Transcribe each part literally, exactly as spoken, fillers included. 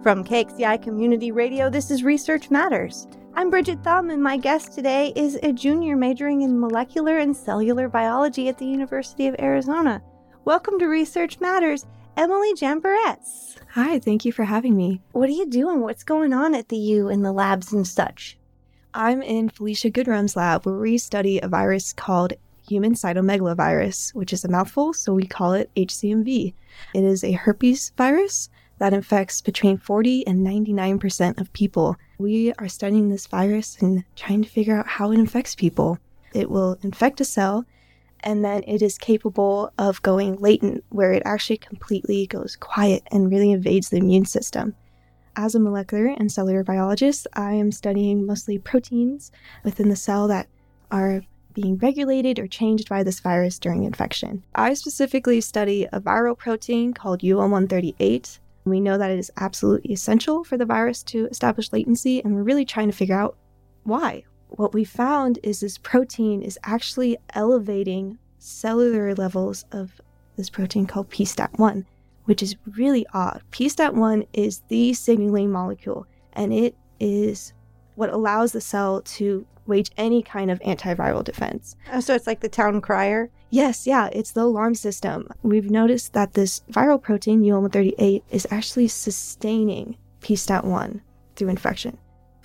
From K X C I Community Radio, this is Research Matters. I'm Bridget Thum, and my guest today is a junior majoring in molecular and cellular biology at the University of Arizona. Welcome to Research Matters, Emily Jamboretz. Hi, thank you for having me. What are you doing? What's going on at the U in the labs and such? I'm in Felicia Goodrum's lab, where we study a virus called human cytomegalovirus, which is a mouthful, so we call it H C M V. It is a herpes virus that infects between forty and ninety-nine percent of people. We are studying this virus and trying to figure out how it infects people. It will infect a cell, and then it is capable of going latent, where it actually completely goes quiet and really invades the immune system. As a molecular and cellular biologist, I am studying mostly proteins within the cell that are being regulated or changed by this virus during infection. I specifically study a viral protein called U L one thirty-eight. We know that it is absolutely essential for the virus to establish latency, and we're really trying to figure out why. What we found is this protein is actually elevating cellular levels of this protein called p stat one, which is really odd. p stat one is the signaling molecule, and it is what allows the cell to wage any kind of antiviral defense. Oh, so it's like the town crier? Yes, yeah, it's the alarm system. We've noticed that this viral protein, U L one thirty-eight, is actually sustaining p stat one through infection.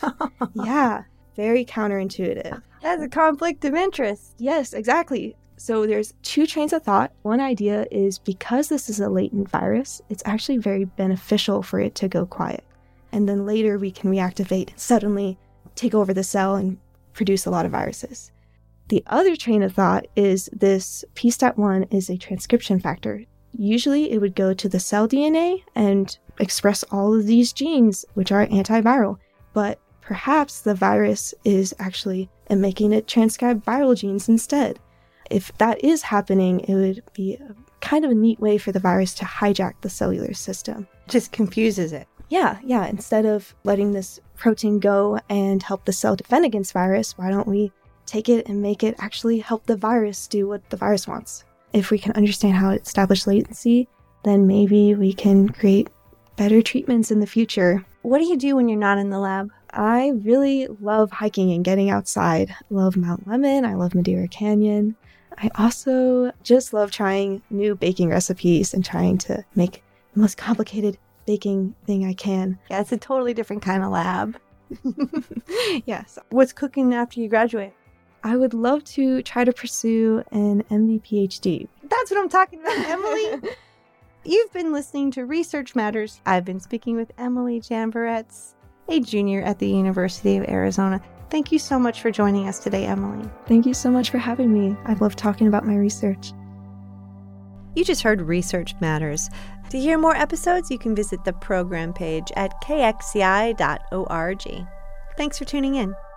Yeah, very counterintuitive. That's a conflict of interest. Yes, exactly. So there's two trains of thought. One idea is because this is a latent virus, it's actually very beneficial for it to go quiet. And then later we can reactivate and suddenly take over the cell and produce a lot of viruses. The other train of thought is this p stat one is a transcription factor. Usually it would go to the cell D N A and express all of these genes, which are antiviral, but perhaps the virus is actually making it transcribe viral genes instead. If that is happening, it would be a, kind of a neat way for the virus to hijack the cellular system. Just confuses it. Yeah, yeah. Instead of letting this protein go and help the cell defend against virus, why don't we take it and make it actually help the virus do what the virus wants? If we can understand how to establish latency, then maybe we can create better treatments in the future. What do you do when you're not in the lab? I really love hiking and getting outside. I love Mount Lemmon. I love Madeira Canyon. I also just love trying new baking recipes and trying to make the most complicated baking thing I can. Yeah, it's a totally different kind of lab. Yes. What's cooking after you graduate? I would love to try to pursue an M D P H D. That's what I'm talking about, Emily. You've been listening to Research Matters. I've been speaking with Emily Jamboretz, a junior at the University of Arizona. Thank you so much for joining us today, Emily. Thank you so much for having me. I love talking about my research. You just heard Research Matters. To hear more episodes, you can visit the program page at k x c i dot org. Thanks for tuning in.